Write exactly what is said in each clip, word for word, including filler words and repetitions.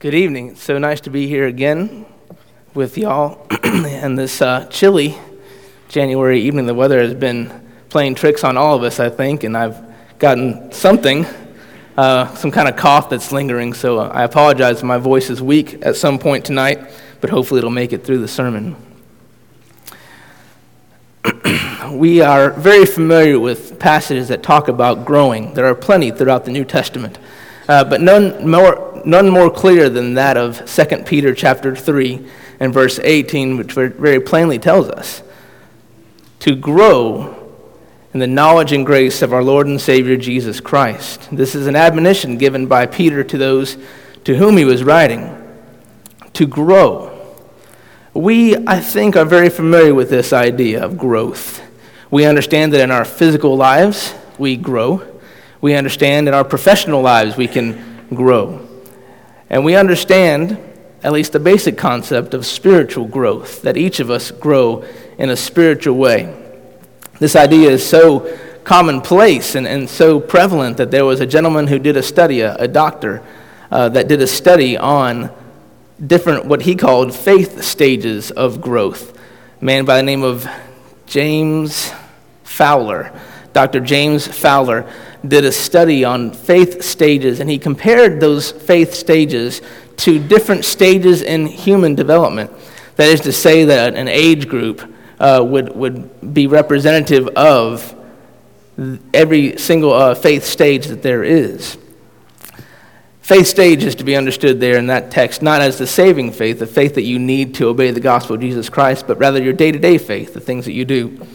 Good evening. It's so nice to be here again with y'all. And this uh, chilly January evening, the weather has been playing tricks on all of us, I think, and I've gotten something, uh, some kind of cough that's lingering, so I apologize if my voice is weak at some point tonight, but hopefully it'll make it through the sermon. We are very familiar with passages that talk about growing. There are plenty throughout the New Testament, uh, but none more none more clear than that of Second Peter chapter three and verse eighteen, which very plainly tells us to grow in the knowledge and grace of our Lord and Savior Jesus Christ. This is an admonition given by Peter to those to whom he was writing, to grow. We, I think, are very familiar with this idea of growth. We understand that in our physical lives, we grow. We understand in our professional lives, we can grow. And we understand, at least the basic concept of spiritual growth, that each of us grow in a spiritual way. This idea is so commonplace and, and so prevalent that there was a gentleman who did a study, a, a doctor, uh, that did a study on different, what he called faith stages of growth. A man by the name of James Fowler. Doctor James Fowler did a study on faith stages, and he compared those faith stages to different stages in human development. That is to say that an age group uh, would, would be representative of every single uh, faith stage that there is. Faith stage is to be understood there in that text, not as the saving faith, the faith that you need to obey the gospel of Jesus Christ, but rather your day-to-day faith, the things that you do.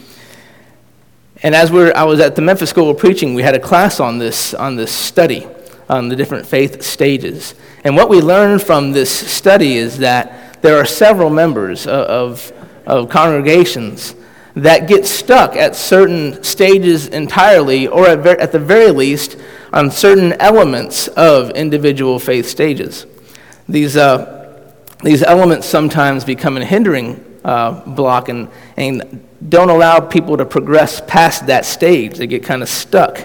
And as we're, I was at the Memphis School of Preaching, we had a class on this, on this study, on the different faith stages. And what we learned from this study is that there are several members of, of congregations that get stuck at certain stages entirely, or at, ver- at the very least, on certain elements of individual faith stages. These uh, these elements sometimes become a hindering uh, block and, and don't allow people to progress past that stage. They get kind of stuck.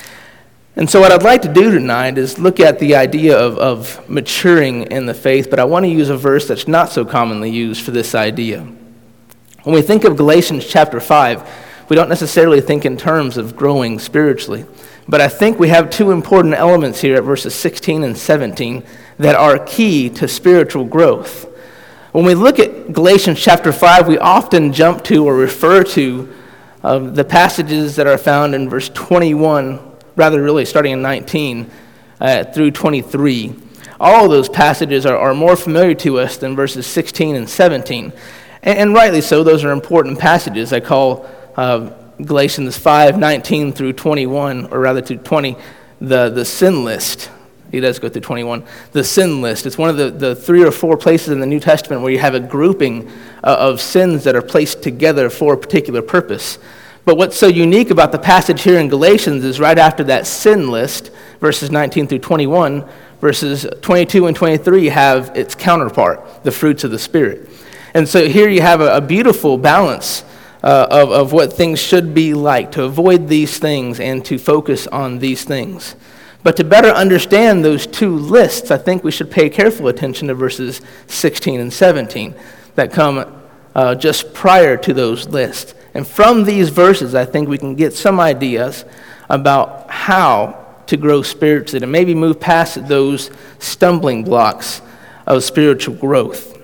And so what I'd like to do tonight is look at the idea of, of maturing in the faith, but I want to use a verse that's not so commonly used for this idea. When we think of Galatians chapter five, we don't necessarily think in terms of growing spiritually. But I think we have two important elements here at verses sixteen and seventeen that are key to spiritual growth. When we look at Galatians chapter five, we often jump to or refer to uh, the passages that are found in verse twenty-one, rather really starting in nineteen uh, through twenty-three. All of those passages are, are more familiar to us than verses sixteen and seventeen. And, and rightly so, those are important passages. I call uh, Galatians five, nineteen through twenty-one, or rather to twenty, the, the sin list. He does go through twenty-one. The sin list. It's one of the, the three or four places in the New Testament where you have a grouping uh, of sins that are placed together for a particular purpose. But what's so unique about the passage here in Galatians is right after that sin list, verses nineteen through twenty-one, verses twenty-two and twenty-three have its counterpart, the fruits of the Spirit. And so here you have a, a beautiful balance Uh, of, of what things should be like, to avoid these things and to focus on these things. But to better understand those two lists, I think we should pay careful attention to verses sixteen and seventeen that come uh, just prior to those lists. And from these verses, I think we can get some ideas about how to grow spiritually, to maybe move past those stumbling blocks of spiritual growth.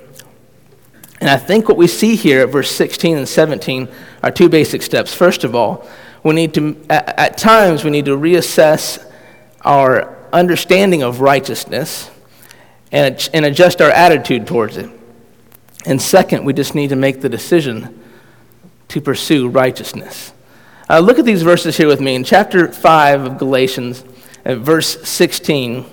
And I think what we see here at verse sixteen and seventeen are two basic steps. First of all, we need to, at, at times, we need to reassess our understanding of righteousness and, and adjust our attitude towards it. And second, we just need to make the decision to pursue righteousness. Uh, look at these verses here with me. In chapter five of Galatians, at verse sixteen,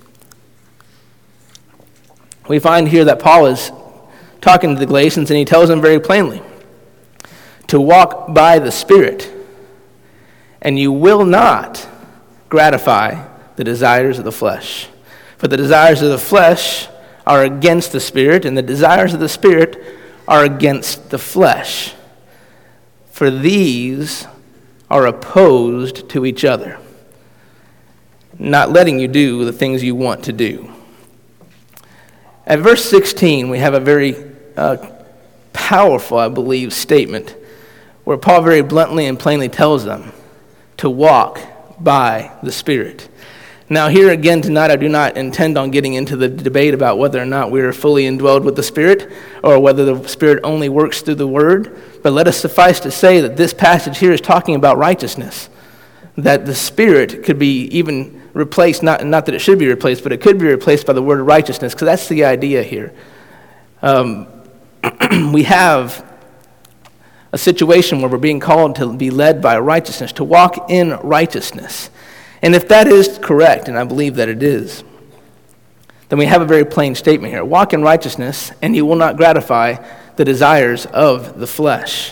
we find here that Paul is talking to the Galatians, and he tells them very plainly to walk by the Spirit, and you will not gratify the desires of the flesh. For the desires of the flesh are against the Spirit, and the desires of the Spirit are against the flesh. For these are opposed to each other, not letting you do the things you want to do. At verse sixteen, we have a very uh, powerful, I believe, statement where Paul very bluntly and plainly tells them to walk by the Spirit. Now, here again tonight, I do not intend on getting into the debate about whether or not we are fully indwelled with the Spirit or whether the Spirit only works through the Word, but let us suffice to say that this passage here is talking about righteousness, that the Spirit could be even replaced, not, not that it should be replaced, but it could be replaced by the word righteousness, because that's the idea here. Um, we have a situation where we're being called to be led by righteousness, to walk in righteousness. And if that is correct, and I believe that it is, then we have a very plain statement here. Walk in righteousness, and you will not gratify the desires of the flesh.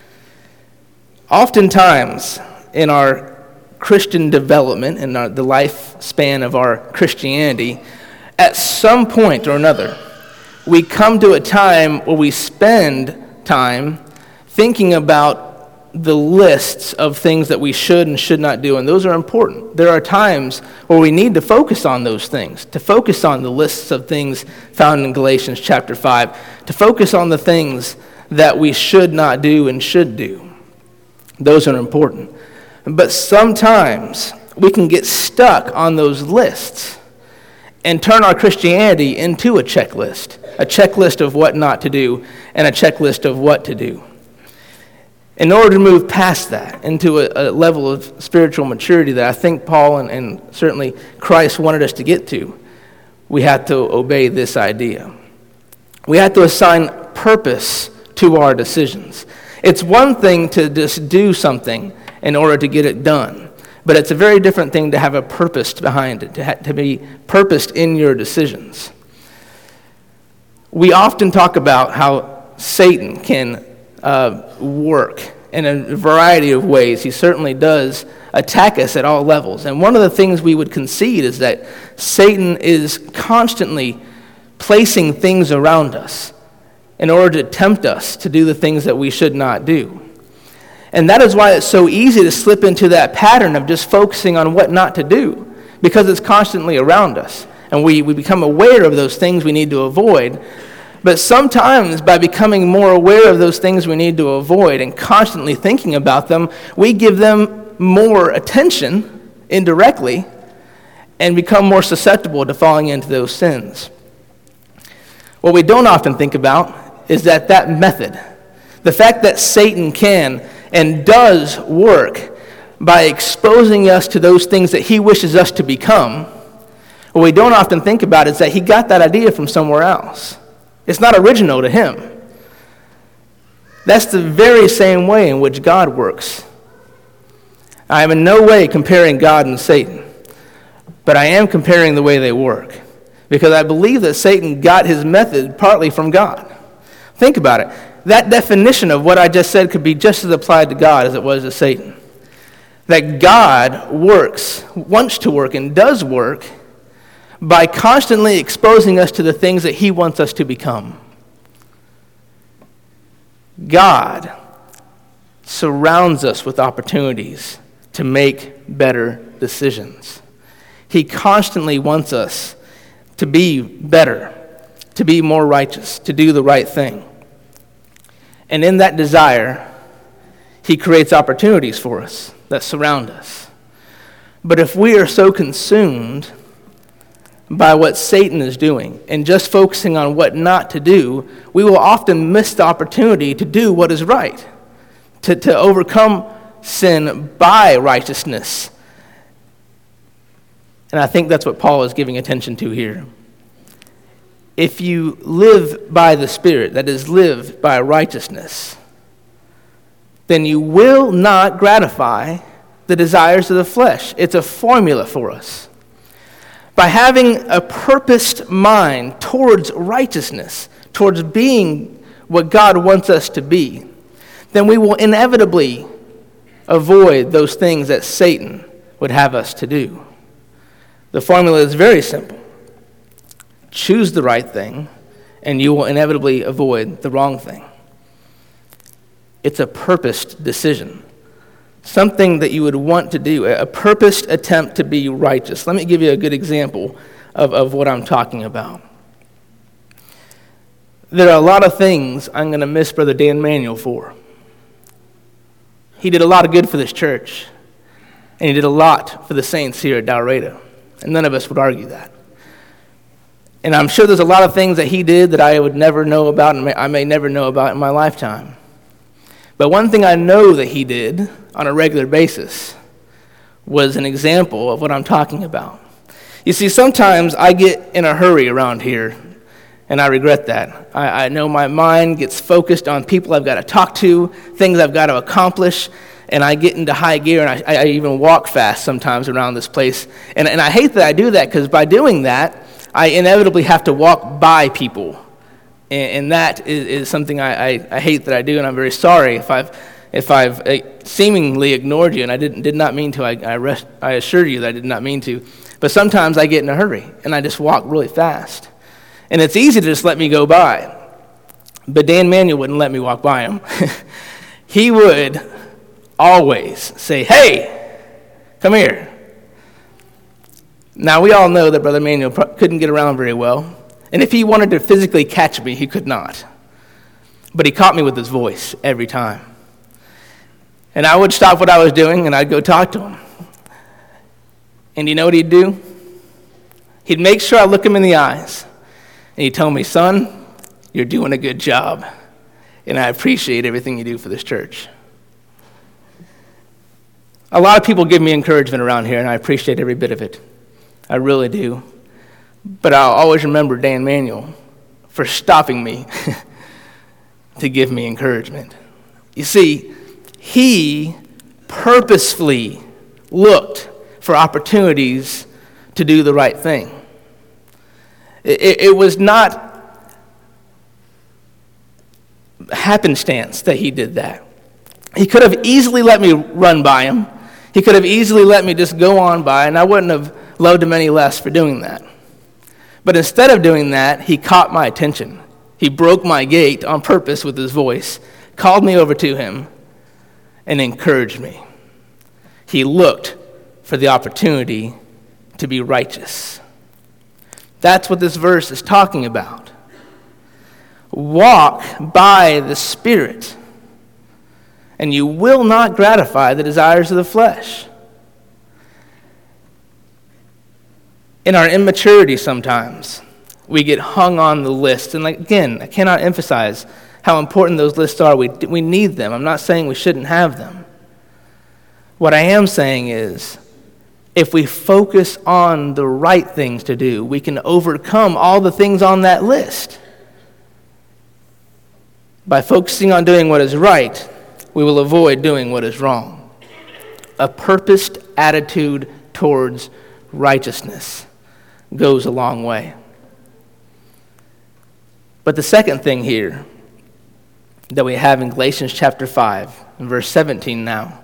Oftentimes, in our Christian development, in our, the lifespan of our Christianity, at some point or another, we come to a time where we spend time thinking about the lists of things that we should and should not do, and those are important. There are times where we need to focus on those things, to focus on the lists of things found in Galatians chapter five, to focus on the things that we should not do and should do. Those are important. But sometimes we can get stuck on those lists and turn our Christianity into a checklist, a checklist of what not to do and a checklist of what to do. In order to move past that into a, a level of spiritual maturity that I think Paul and, and certainly Christ wanted us to get to, we have to obey this idea. We have to assign purpose to our decisions. It's one thing to just do something in order to get it done, but it's a very different thing to have a purpose behind it, to, ha- to be purposed in your decisions. We often talk about how Satan can Uh, work in a variety of ways. He certainly does attack us at all levels. And one of the things we would concede is that Satan is constantly placing things around us in order to tempt us to do the things that we should not do. And that is why it's so easy to slip into that pattern of just focusing on what not to do, because it's constantly around us. And we, we become aware of those things we need to avoid. But sometimes by becoming more aware of those things we need to avoid and constantly thinking about them, we give them more attention indirectly and become more susceptible to falling into those sins. What we don't often think about is that that method, the fact that Satan can and does work by exposing us to those things that he wishes us to become, what we don't often think about is that he got that idea from somewhere else. It's not original to him. That's the very same way in which God works. I am in no way comparing God and Satan, but I am comparing the way they work, because I believe that Satan got his method partly from God. Think about it. That definition of what I just said could be just as applied to God as it was to Satan. That God works, wants to work, and does work by constantly exposing us to the things that he wants us to become. God surrounds us with opportunities to make better decisions. He constantly wants us to be better, to be more righteous, to do the right thing. And in that desire, he creates opportunities for us that surround us. But if we are so consumed by what Satan is doing and just focusing on what not to do, we will often miss the opportunity to do what is right, to, to overcome sin by righteousness. And I think that's what Paul is giving attention to here. If you live by the Spirit, that is, live by righteousness, then you will not gratify the desires of the flesh. It's a formula for us. By having a purposed mind towards righteousness, towards being what God wants us to be, then we will inevitably avoid those things that Satan would have us to do. The formula is very simple. Choose the right thing, and you will inevitably avoid the wrong thing. It's a purposed decision. Something that you would want to do, a purposed attempt to be righteous. Let me give you a good example of, of what I'm talking about. there are a lot of things I'm going to miss Brother Dan Manuel for. He did a lot of good for this church, and he did a lot for the saints here at Dalraida, and none of us would argue that. And I'm sure there's a lot of things that he did that I would never know about and may, I may never know about in my lifetime. But one thing I know that he did on a regular basis was an example of what I'm talking about. You see, sometimes I get in a hurry around here, and I regret that. I, I know my mind gets focused on people I've got to talk to, things I've got to accomplish, and I get into high gear, and I, I even walk fast sometimes around this place. And, and I hate that I do that, because by doing that, I inevitably have to walk by people. And, and that is, is something I, I, I hate that I do, and I'm very sorry if I've if I've uh, seemingly ignored you, and I didn't did not mean to. I, I, rest, I assure you that I did not mean to. But sometimes I get in a hurry, and I just walk really fast. And it's easy to just let me go by. But Dan Manuel wouldn't let me walk by him. He would always say, "Hey, come here." Now, we all know that Brother Manuel couldn't get around very well. And if he wanted to physically catch me, he could not. But he caught me with his voice every time. And I would stop what I was doing, and I'd go talk to him. And you know what he'd do? He'd make sure I look him in the eyes. And he'd tell me, "Son, you're doing a good job. And I appreciate everything you do for this church." A lot of people give me encouragement around here, and I appreciate every bit of it. I really do. But I'll always remember Dan Manuel for stopping me to give me encouragement. You see, he purposefully looked for opportunities to do the right thing. It, it was not happenstance that he did that. He could have easily let me run by him. He could have easily let me just go on by, and I wouldn't have loved him any less for doing that. But instead of doing that, he caught my attention. He broke my gait on purpose with his voice, called me over to him, and encouraged me. He looked for the opportunity to be righteous. That's what this verse is talking about. Walk by the Spirit, and you will not gratify the desires of the flesh. In our immaturity sometimes, we get hung on the list. And like, again, I cannot emphasize how important those lists are. We, we need them. I'm not saying we shouldn't have them. What I am saying is, if we focus on the right things to do, we can overcome all the things on that list. By focusing on doing what is right, we will avoid doing what is wrong. A purposed attitude towards righteousness goes a long way. But the second thing here that we have in Galatians chapter five, and verse seventeen now,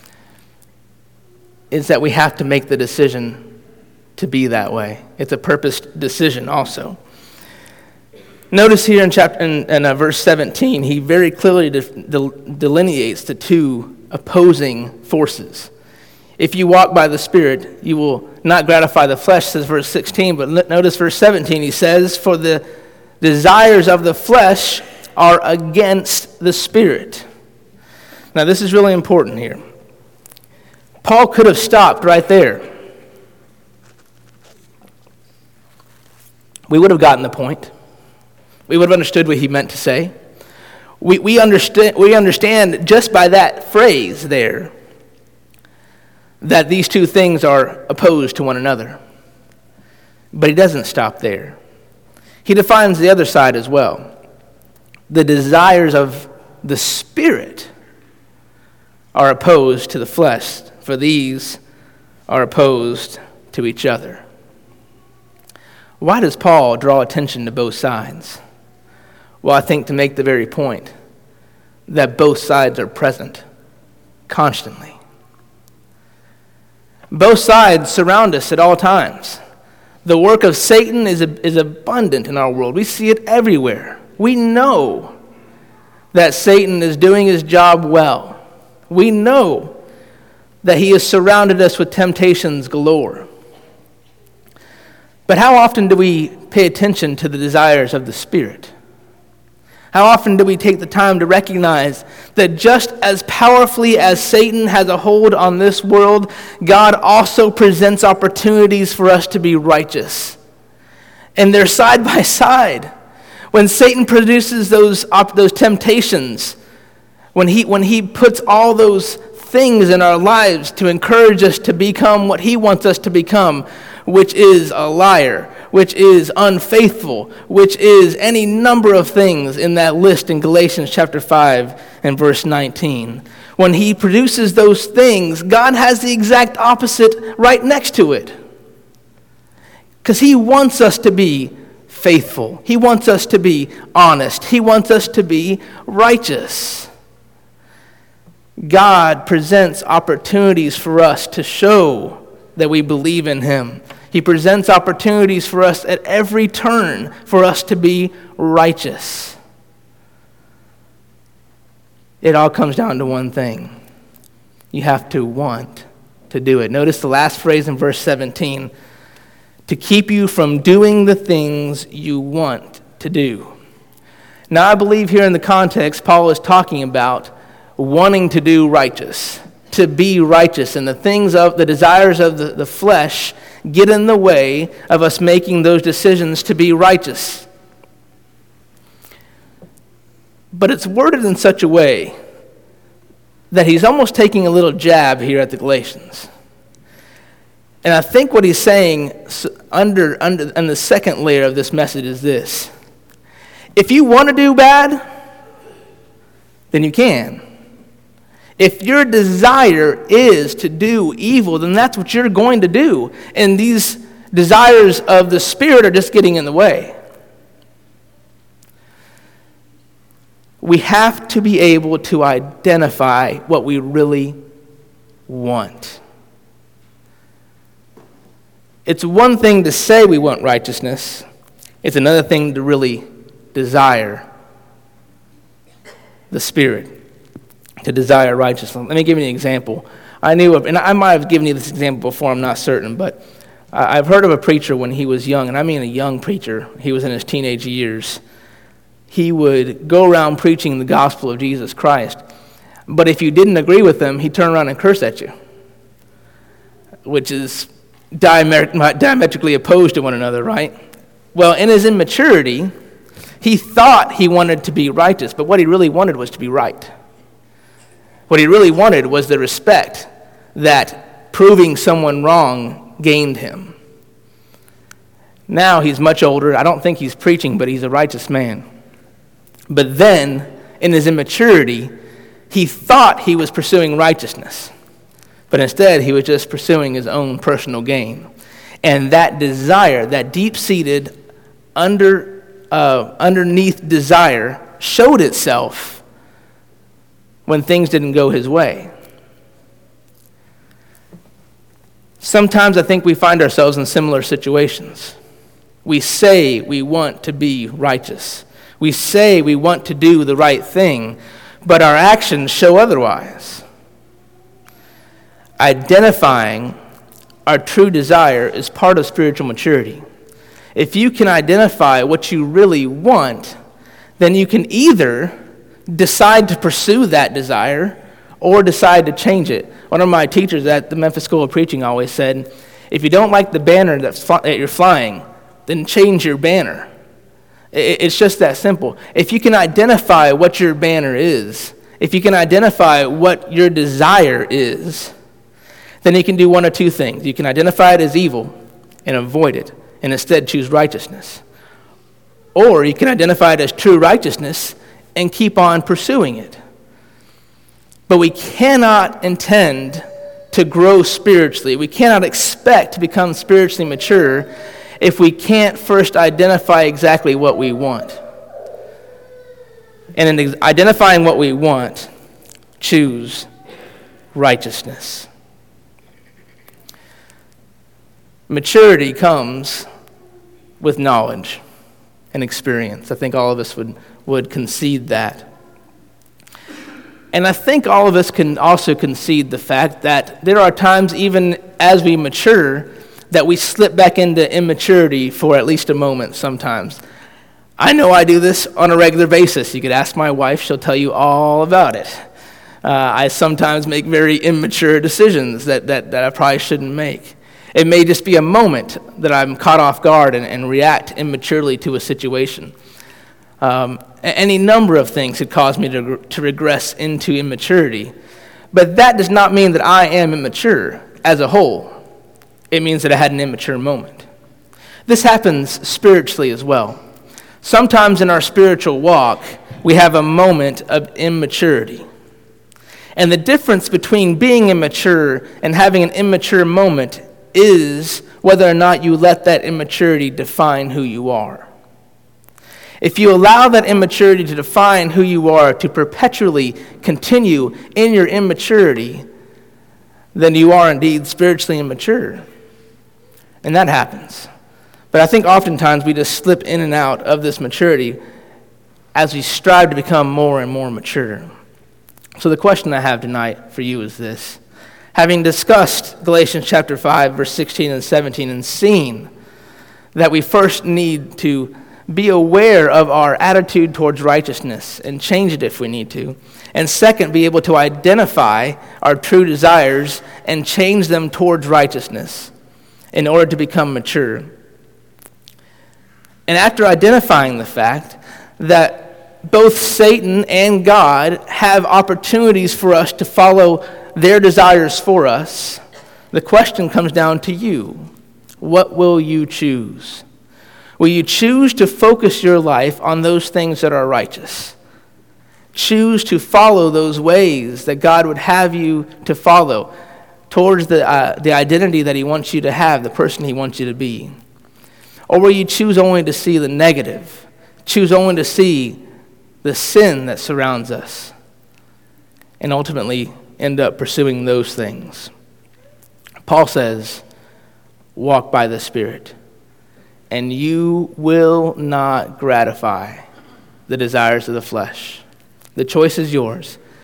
is that we have to make the decision to be that way. It's a purposed decision also. Notice here in chapter in, in uh, verse seventeen, he very clearly de- de- delineates the two opposing forces. If you walk by the Spirit, you will not gratify the flesh, says verse sixteen. But notice verse seventeen, he says, "For the desires of the flesh are against the Spirit." Now this is really important here. Paul could have stopped right there. We would have gotten the point. We would have understood what he meant to say. We, we, understand, we understand just by that phrase there that these two things are opposed to one another. But he doesn't stop there. He defines the other side as well. The desires of the Spirit are opposed to the flesh, for these are opposed to each other. Why does Paul draw attention to both sides? Well, I think to make the very point that both sides are present constantly. Both sides surround us at all times. The work of Satan is, is abundant in our world. We see it everywhere. We know that Satan is doing his job well. We know that he has surrounded us with temptations galore. But how often do we pay attention to the desires of the Spirit? How often do we take the time to recognize that just as powerfully as Satan has a hold on this world, God also presents opportunities for us to be righteous? And they're side by side. When Satan produces those, op- those temptations, when he, when he puts all those things in our lives to encourage us to become what he wants us to become, which is a liar, which is unfaithful, which is any number of things in that list in Galatians chapter five and verse nineteen. When he produces those things, God has the exact opposite right next to it. Because he wants us to be faithful. He wants us to be honest. He wants us to be righteous. God presents opportunities for us to show that we believe in him. He presents opportunities for us at every turn for us to be righteous. It all comes down to one thing. You have to want to do it. Notice the last phrase in verse seventeen. To keep you from doing the things you want to do. Now I believe here in the context, Paul is talking about wanting to do righteous, to be righteous, and the things of the desires of the, the flesh get in the way of us making those decisions to be righteous. But it's worded in such a way that he's almost taking a little jab here at the Galatians. And I think what he's saying under, under in the second layer of this message is this. If you want to do bad, then you can. If your desire is to do evil, then that's what you're going to do. And these desires of the Spirit are just getting in the way. We have to be able to identify what we really want. It's one thing to say we want righteousness. It's another thing to really desire the Spirit, to desire righteousness. Let me give you an example. I knew of, and I might have given you this example before, I'm not certain, but I've heard of a preacher when he was young, and I mean a young preacher. He was in his teenage years. He would go around preaching the gospel of Jesus Christ, but if you didn't agree with him, he'd turn around and curse at you, which is diametrically opposed to one another, right? Well, in his immaturity, he thought he wanted to be righteous, but what he really wanted was to be right. What he really wanted was the respect that proving someone wrong gained him. Now he's much older. I don't think he's preaching, but he's a righteous man. But then, in his immaturity, he thought he was pursuing righteousness. But instead, he was just pursuing his own personal gain. And that desire, that deep-seated, under, uh, underneath desire, showed itself when things didn't go his way. Sometimes I think we find ourselves in similar situations. We say we want to be righteous. We say we want to do the right thing, but our actions show otherwise. Identifying our true desire is part of spiritual maturity. If you can identify what you really want, then you can either decide to pursue that desire or decide to change it. One of my teachers at the Memphis School of Preaching always said, if you don't like the banner that's fl- that you're flying, then change your banner. It's just that simple. If you can identify what your banner is, if you can identify what your desire is, then you can do one of two things. You can identify it as evil and avoid it, and instead choose righteousness. Or you can identify it as true righteousness and keep on pursuing it. But we cannot intend to grow spiritually. We cannot expect to become spiritually mature if we can't first identify exactly what we want. And in identifying what we want, choose righteousness. Maturity comes with knowledge and experience. I think all of us would, would concede that. And I think all of us can also concede the fact that there are times, even as we mature, that we slip back into immaturity for at least a moment sometimes. I know I do this on a regular basis. You could ask my wife, she'll tell you all about it. Uh, I sometimes make very immature decisions that, that, that I probably shouldn't make. It may just be a moment that I'm caught off guard and, and react immaturely to a situation. Um, any number of things could cause me to, to regress into immaturity. But that does not mean that I am immature as a whole. It means that I had an immature moment. This happens spiritually as well. Sometimes in our spiritual walk, we have a moment of immaturity. And the difference between being immature and having an immature moment is whether or not you let that immaturity define who you are. If you allow that immaturity to define who you are, to perpetually continue in your immaturity, then you are indeed spiritually immature. And that happens. But I think oftentimes we just slip in and out of this maturity as we strive to become more and more mature. So the question I have tonight for you is this. Having discussed Galatians chapter five, verse sixteen and seventeen, and seen that we first need to be aware of our attitude towards righteousness and change it if we need to, and second, be able to identify our true desires and change them towards righteousness in order to become mature. And after identifying the fact that both Satan and God have opportunities for us to follow their desires for us, the question comes down to you. What will you choose? Will you choose to focus your life on those things that are righteous? Choose to follow those ways that God would have you to follow towards the, uh, the identity that he wants you to have, the person he wants you to be? Or will you choose only to see the negative? Choose only to see the sin that surrounds us and ultimately end up pursuing those things? Paul says, walk by the Spirit, and you will not gratify the desires of the flesh. The choice is yours.